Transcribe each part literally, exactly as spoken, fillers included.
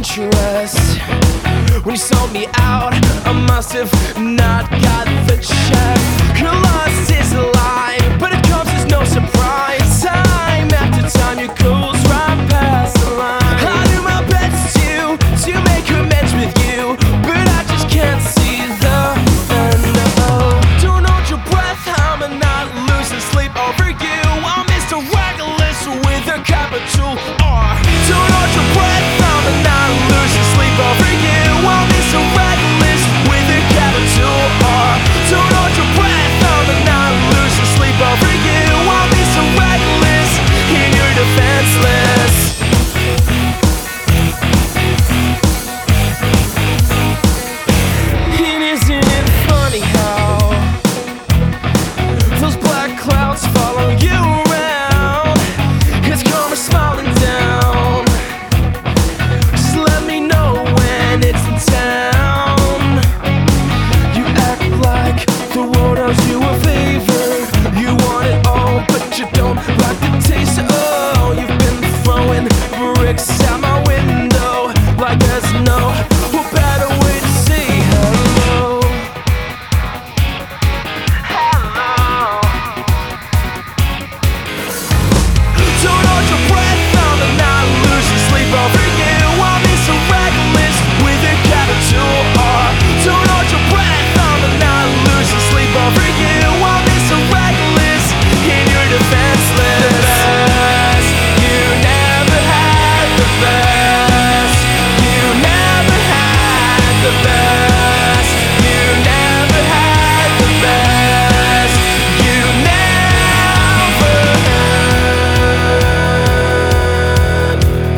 interest. When you sold me out, I must have not got the check. Your lust is a lie, but it comes as no surprise. Time after time, your goes right past the line. I do my best to, to make amends with you, but I just can't see the end. Oh, don't hold your breath, I'm not losing sleep over you. I'm Mister Reckless with a capital R. Don't hold your breath, I'm not losing sleep over you. I'm Mister Reckless with a capital R. Don't hold your breath, I'm not losing sleep over you. I'm Mister Reckless and you're defenseless. And isn't it funny how those black clouds follow you around? It's karma smiling down. Just let me know when it's in town. You act like the world owes you a favor. You want it all, but you don't like the taste. Oh, you've been throwing bricks out my window like there's no better way to say hello. Hello. Don't hold your breath, I'm not losing sleep over you. I'm Mister Reckless with a capital R. Don't hold your breath, I'm not losing sleep over you. I'm Mister Reckless and you're defenseless. You never had the best. You never had the best. You never had the best. You never had.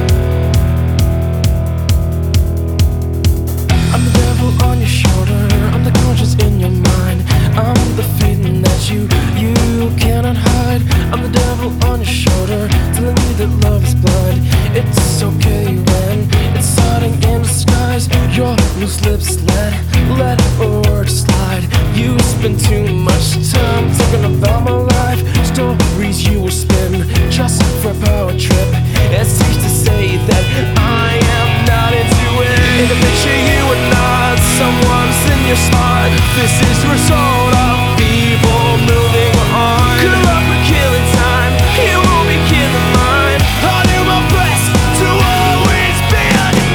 I'm the devil on your shoulder, I'm the conscience in your mind, I'm the feeling that you, you cannot hide. I'm the devil on your shoulder, telling you that love is blind. It's okay when it's hiding in disguise. Your loose lips let, let a word slide. You spend too much time talking about my life, stories you will spin just for a power trip. It's safe to say that I am not into it. In the picture you are not someone's in your spot. This is the result of people moving on. Good luck with killing time, you won't be killing mine. I'll do my best to always be on your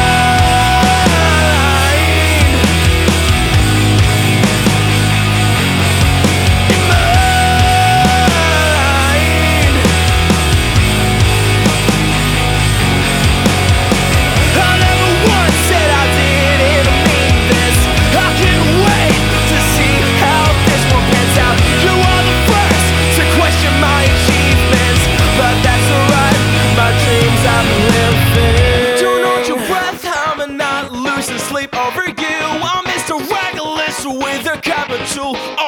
mind. Your mind. I never once said I didn't mean this. I can't wait to see how this one pans out. You are the first to question my achievements, but that's alright, my dreams I'm living. Don't hold your breath, I'm not losing sleep over you. I'm Mister Reckless with a capital R.